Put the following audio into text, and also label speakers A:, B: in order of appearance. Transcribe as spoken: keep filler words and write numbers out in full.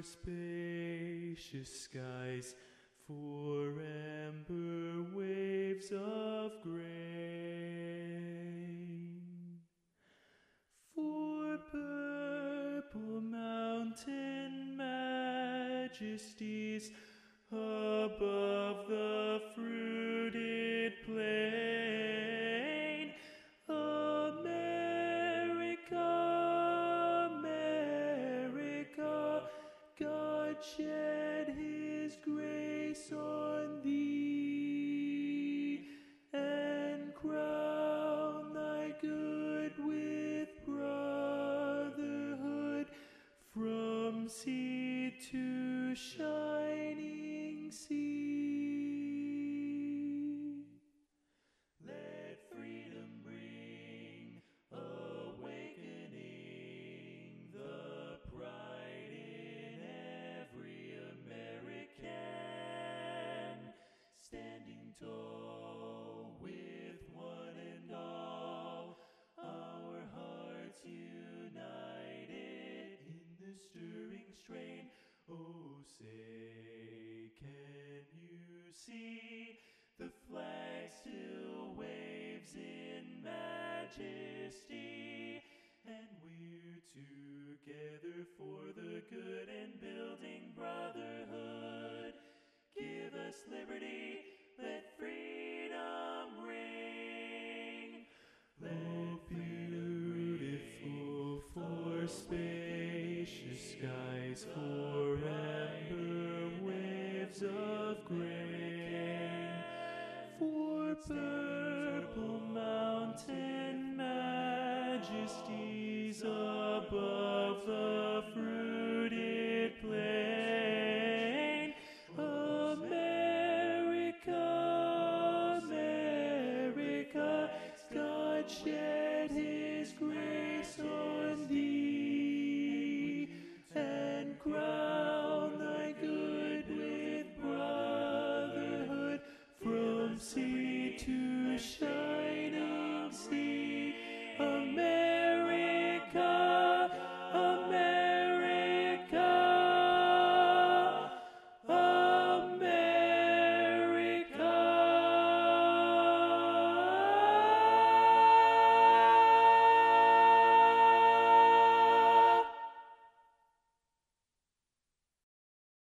A: for spacious skies, for amber waves of grain, for purple mountain majesties above the fruited plain. America, America, God shed his grace on thee, and crown thy good with brotherhood from sea to shining sea. Let freedom bring awakening, the pride in every American, standing tall with one and all, our hearts united in the stirring strain. Oh, say, can you see the flag still waves in majesty? And we're together for the good and building brotherhood. Give us liberty, let freedom ring. Let beautiful for spacious skies, for amber waves of grain, for purple mountain majesties above the fruit